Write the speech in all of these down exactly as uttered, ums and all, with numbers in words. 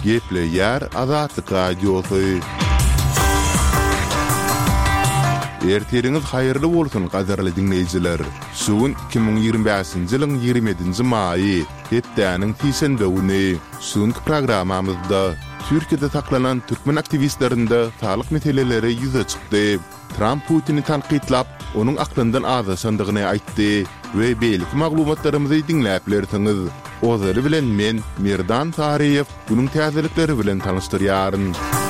Geple yer Azatlyk radiosu. Erteriňiz haýyrly bolsun gadarly dinleýijiler. Suwun iki ming ýygrimi beşinji ýylyň ýigrimedinji maýy hepdäniň tiýsende güni suwunky programmamyzda Türkiýede taklanan türkmen aktivistlerinde sağlyk meseleleri ýüze çykdy. Trump Putin'i tanqidlap, onun aklından azasandygyny aýtdy we beýlik maglumatlarymyzy dinläp bilersiňiz. Ozary bilen men Mirdan Tariýew bunyň täzelikleri bilen tanışdyrýaryn.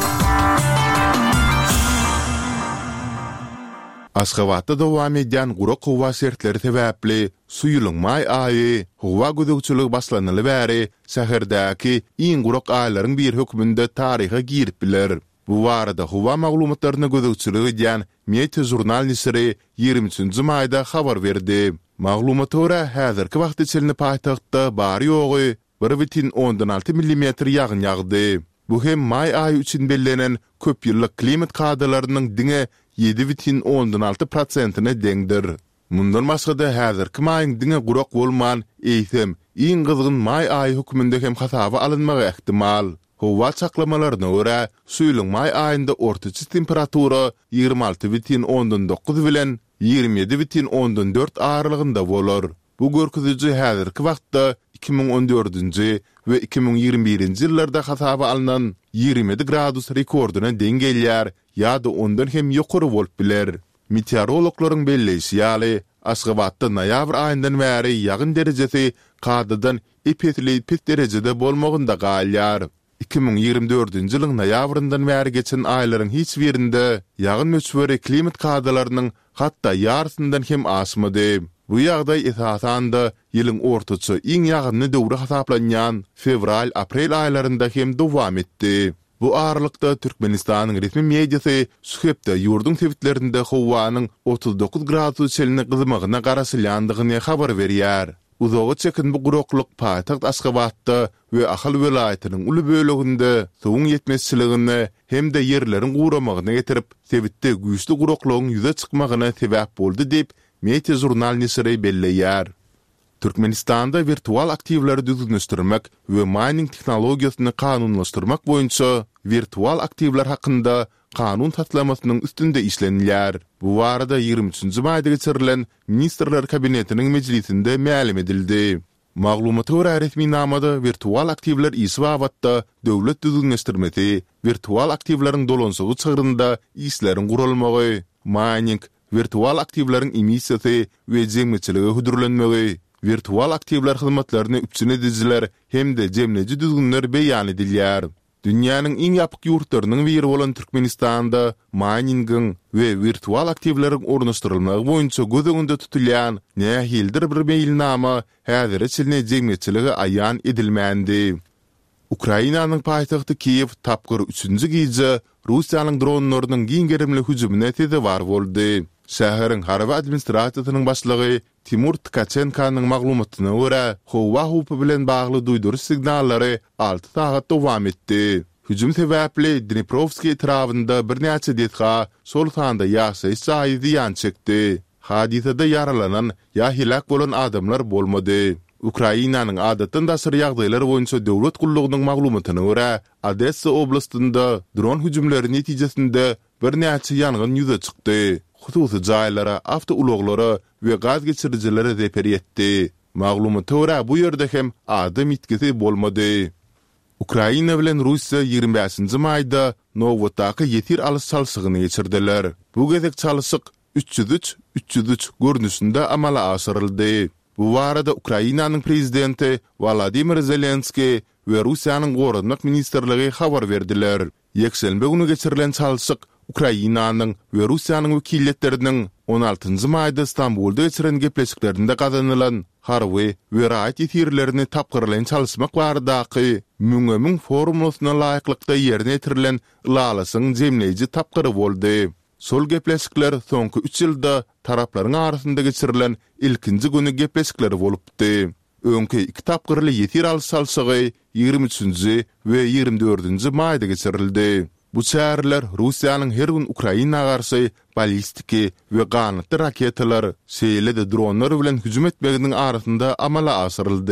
Aşgabatda dowam edýän Gurak howa sertleri sebäpli suýulyň maý aýy howa gödөгçüligi başlanyly bäri şäherdäki iň gurak aýlaryň bir hökmünde taryha girip biler. Bu barada howa maglumatlaryna gödөгçüligi edýän Media jurnal nisiri ýygrimi üçinji maýda habar berdi. Maglumata görä häzirki wagt içinde paýtagtda bary ýogy bir butun ondan alty millimetr ýağyn ýagdy. Bu hem maý aýy üçin bellenen köp ýyllyk klimat kadalarynyň diňe yedi butun ondan alty prosentyna deňdir. Mundan başga-da häzirki maýyň diňe gurak bolman eýsem, iň gyzgyn maý aýy hökmünde hem hasaba alynmagy ähtimal. Howa çaklamalaryna görä, suýulyň maý aýynda ortaçy temperatura ýygrimi alty butun ondan dokuz bilen ýygrimi ýedi butun ondan dört aralygynda bolar. Bu görkeziji häzirki wagtda iki ming on dördünji we iki ming ýygrimi birinji ýyllarda hasaba alynan ýygrimi yedi gradus rekordyna deň gelýär ýa-da ondan hem ýokary bolup biler. Meteorologlaryň belleşi ýaly Aşgabatda noýabr aýyndan bäri ýagyn derejesi kadadan epetli pet derejede bolmagynda galýar. iki ming ýygrimi dördünji ýylyň noýabryndan bäri geçen aýlaryň hiç birinde ýagyn möçberi klimat kadalarynyň hatda ýarysyndan hem aşmady. Bu ýagdaý esasanda ýylyň ortaçy iň ýagynly döwri hasaplanýan fevral-aprel aýlarynda hem dowam etdi. Bu aralykda Türkmenistanyň resmi mediasy Suhepde ýurdun tewitlerinde howanyň otuz dokuz gradus çelini gyzymagyna garaşylýandygyny habar berýär. Uzoga çekin bu guraklyk paýtagt Aşgabatda we Ahal welaýatynyň uly böleginde suwun ýetmezçiligini hem-de ýerleriň guramagyna getirip, tewitde güýçli guraklygyň ýüze çykmagyna sebäp boldy diýip Media jurnal nisiri belleýär. Türkmenistanda virtual aktivleri düzgünleşdirmek we mining teknologiýasyny kanunlaşdyrmak boýunça virtual aktivler hakynda kanun taslamasynyň üstünde işlenýär. Bu barada ýygrimi üçinji maýda geçirilen Ministrler Kabinetiniň mejlisinde ma'lum edildi. Maglumata görä resmi namada virtual aktivler isbabatda döwlet düzgünleşdirmesi, virtual aktivleriň dolansagy çygyrynda işleriň gurulmagy, mining, virtual aktivleriň emisiýasy we jemgyçiligi hudurlanmagy, virtual aktivler hyzmatlaryny üpçün edijiler hem-de jemleji düzgünler beýan edilýär. Dünýäniň iň ýapyk ýurtlarynyň biri bolan Türkmenistanda miningiň we virtual aktivleriň ornaşdyrylmagy boýunça göz öňünde tutulýan nähildir bir beýilnama häzir içine jemgyçiligi aýan edilmändi. Ukrainanyň paýtagty Kiýew tapgyr üçünji gije Russiýanyň dronlarynyň giňgerimli hüjümine teze bar boldy. Şäheriň harby administrasiýasynyň başlygy Timur Tkacheniň maglumatyna görä, howa hupy bilen bagly duýduruş signallary alty sagat dowam etdi. Hüjüm sebäpli Dniprovskiy etrafynda bir näçe detga sol sanda ýaşaýyş saýyzy ýan çekdi. Hadisede yaralanan ýa hilak bolan adamlar bolmady. Ukrainanyň adatdan daşyr ýagdaýlary boýunça döwlet gullugynyň maglumatyna görä, Odessa oblastynda dron hüjümleri netijesinde bir näçe ýangyn ýüze çykdy. Hususy jaýlara, awtoulaglary we gaz geçirjilere zeper etdi. Maglumata görä bu ýerde hem adam itkisi bolmady. Ukraina bilen Russiýa ýygrimi beşinji maýda Novotaky ýetir alys çalşygyny geçirdiler. Bu gezek çalşyk üç yüz üç üç yüz üç görnüşinde amala aşyryldy. Bu barada Ukrainanyň prezidenti Volodymyr Zelenski we Russiýanyň gorunmak ministrligi habar berdiler. Ýekşenbe günü geçirilen çalşyk Ukrainanyň we Russiýanyň wekilletleriniň on altynjy maýda Istanbulda geçiren gepleşiklerinde gazanylan harby we raýat ýetirlerini tapgyrlayan çalşmak baradaky müňe-müň formulasyna laýyklykda ýerine getirilen lalasyň jemleýiji tapgyry boldy. Sol gepleşikler soňky üç ýylda taraplaryň arasynda geçirilen ilkinji güni gepleşikleri bolupdy. Öňki iki tapgyrly ýetir alys çalşygy ýygrimi üçinji we ýygrimi dördünji maýda geçirildi. Bu çäherler Russiýanyň her gün Ukraina garşy ballistiki we ganatly raketalar, şeýle-de dronlar bilen hüjüm etmeginiň arasynda amala aşyryldy.